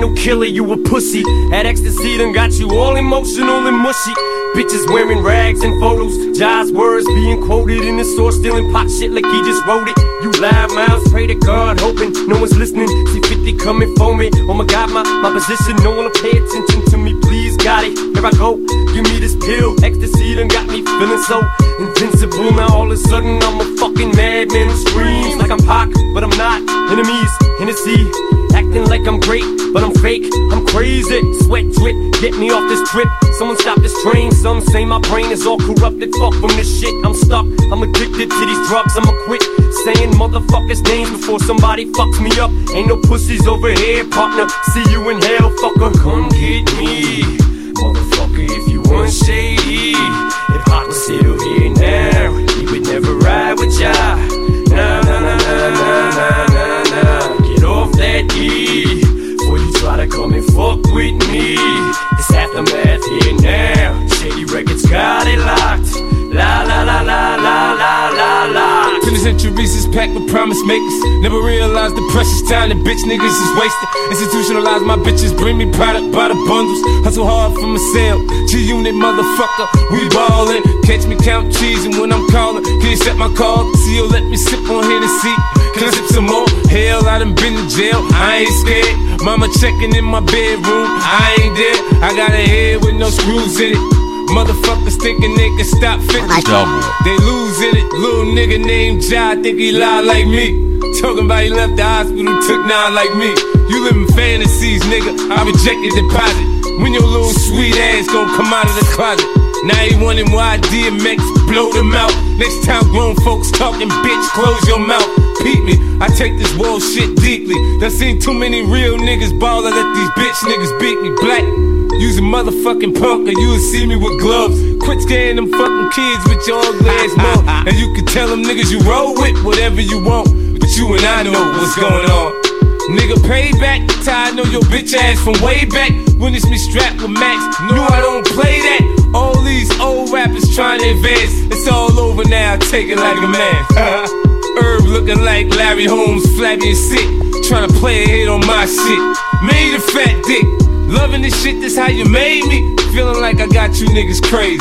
serial killer, you a pussy. That ecstasy done got you all emotional and mushy. Bitches wearing rags and photos, Jai's words being quoted in the store, stealing pot shit like he just wrote it. You loud mouths, pray to God, hoping no one's listening. See 50 coming for me. Oh my God, my position, no one will pay attention to me. Please, got it. Here I go. Give me this pill. Ecstasy done got me feeling so invincible. Now all of a sudden I'm a fucking madman who screams like I'm Pac, but I'm not. Enemies, Hennessy, acting like I'm great, but I'm fake. I'm crazy. Sweat drip, get me off this trip. Someone stop this train. Some say my brain is all corrupted. Fuck from this shit. I'm stuck. I'm addicted to these drugs. I'ma quit saying motherfuckers' names before somebody fucks me up. Ain't no pussies over here, partner. See you in hell, fucker. Come get me, motherfucker, if you want shady. If Pac was still here now, he would never ride with ya. Nah, nah, nah, nah, nah, nah, nah, nah. Get off that E before you try to come and fuck with me. It's aftermath here now. Shady Records got it locked. La la la la la la la la. Penitentiaries is packed with promise makers. Never realized the precious time that bitch niggas is wasted. Institutionalized my bitches, bring me product by the bundles. Hustle hard for my sale, G-Unit motherfucker. We ballin', catch me count cheese and when I'm callin', can you set my call? See you let me sip on Hennessy. Can I sip some more? Hell, I done been to jail, I ain't scared. Mama checking in my bedroom, I ain't there. I got a head with no screws in it. Motherfuckers thinking they can stop 50. They losing it. Little nigga named Jai think he lie like me. Talking about he left the hospital, took 9 like me. You live in fantasies, nigga. I rejected deposit. When your little sweet ass gon' come out of the closet. Now he wanting why DMX blow them out. Next time grown folks talking, bitch, close your mouth. Peep me, I take this world shit deeply. Done seen too many real niggas ball. I let these bitch niggas beat me black. Use a motherfucking punk or you'll see me with gloves. Quit scaring them fucking kids with your ugly ass mouth. And you can tell them niggas you roll with whatever you want, but you and I know what's going on. Nigga, payback, I know your bitch ass from way back when it's me strapped with Max. No, I don't play that. All these old rappers trying to advance. It's all over now, take it like a man. Herb looking like Larry Holmes, flabby and sick, trying to play a hit on my shit. Made a fat dick. Loving this shit, this how you made me. Feeling like I got you niggas crazy,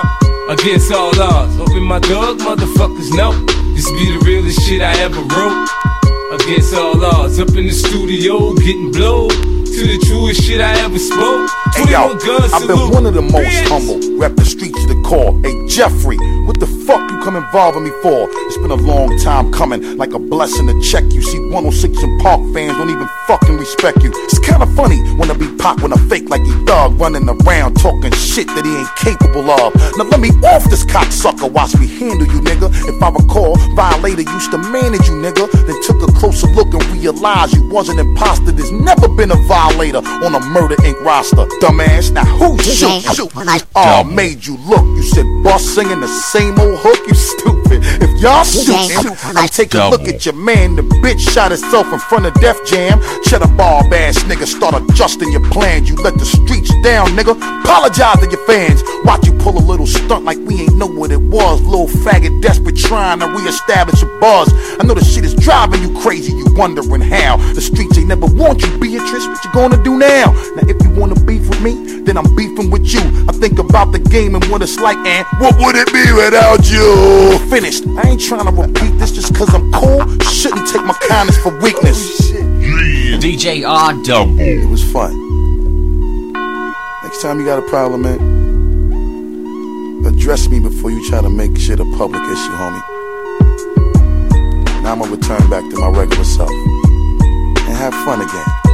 against all odds. Hoping my dog motherfuckers know this be the realest shit I ever wrote. Against all odds, up in the studio, getting blowed to the truest shit I ever spoke. Hey yo, I've been one of the most humble. Rep the streets to the core. Hey Jeffrey, what the fuck you come involving me for? It's been a long time coming, like a blessing to check you. See 106 and Park fans don't even fucking respect you. It's kinda funny when I be Pac when I fake like he thug, running around talking shit that he ain't capable of. Now let me off this cocksucker, watch me handle you, nigga. If I recall, Violator used to manage you, nigga. Then took a closer look and realized you was an imposter. There's never been a violator on a Murder Inc. roster. Dumbass, now who shoot? Oh, made you look. You said boss singing the same old hook, you stupid. If y'all shoot, I take a look at your man. The bitch shot herself in front of Def Jam. Shut up, barb ass nigga. Start adjusting your plans. You let the streets down, nigga. Apologize to your fans. Watch you pull a little stunt like we ain't know what it was. Little faggot desperate trying to reestablish a buzz. I know the shit is driving you crazy. You wondering how the streets ain't never want you, Beatrice. What you gonna do now? Now if you wanna beef with me, then I'm beefing with you. I think about the game and what it's like, and what would it be without you? Finished. I ain't trying to repeat this just cause I'm cool. Shouldn't take my kindness for weakness. DJ R Double. It was fun. Next time you got a problem, man, address me before you try to make shit a public issue, homie. Now I'm gonna return back to my regular self and have fun again.